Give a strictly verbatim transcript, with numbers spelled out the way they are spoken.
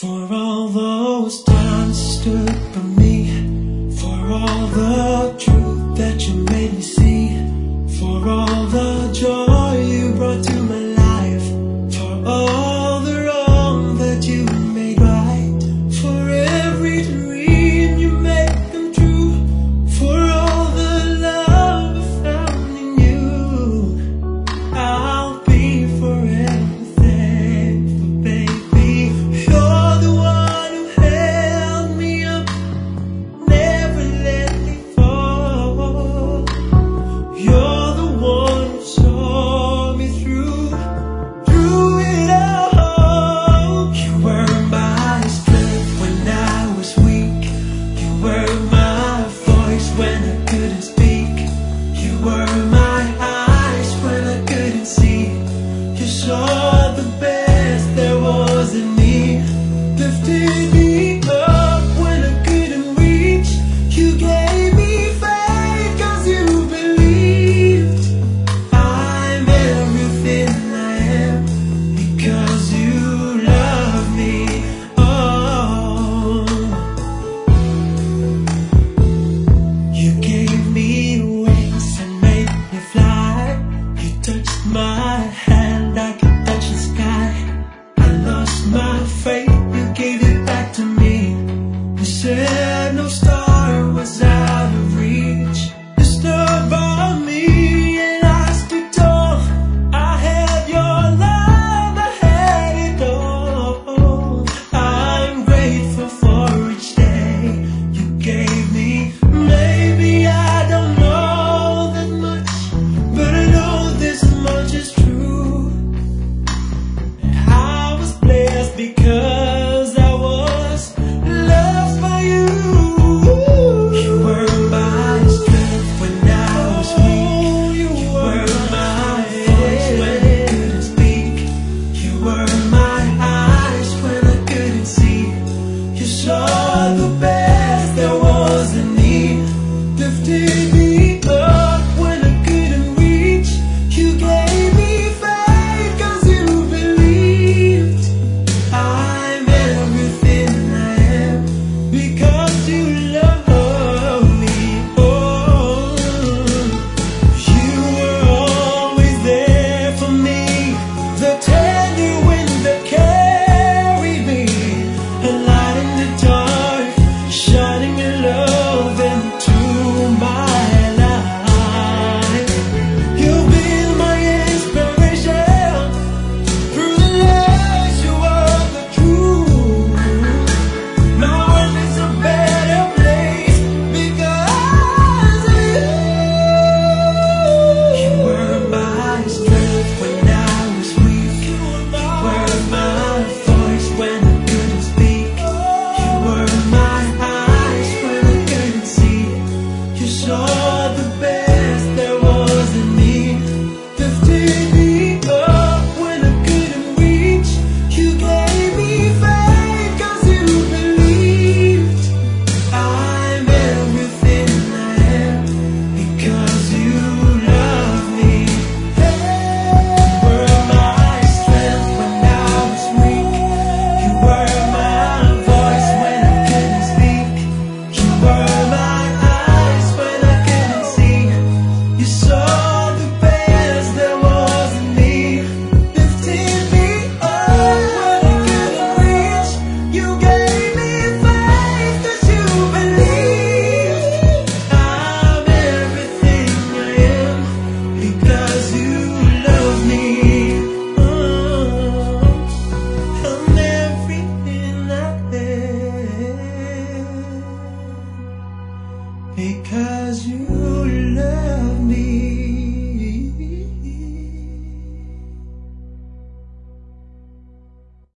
For all those times you stood by me, for all the truth that you made me see, for all the joy you brought to my life, for all the wrong that you made right, for every dream you made come true, for all the love I found in you, I'll be forever thankful, baby. You're the one who held me up, never let me fall. You're the one who saw me through, through it all. You were my strength when I was weak. You were my voice when I couldn't speak. You were my eyes when I couldn't see. You saw the best there was in me, lifted me up when I couldn't reach. You gave me faith 'cause you believed. I'm everything I am because you love me. Oh, you gave me wings and made me fly. You touched my hand, I could touch the sky. I lost my faith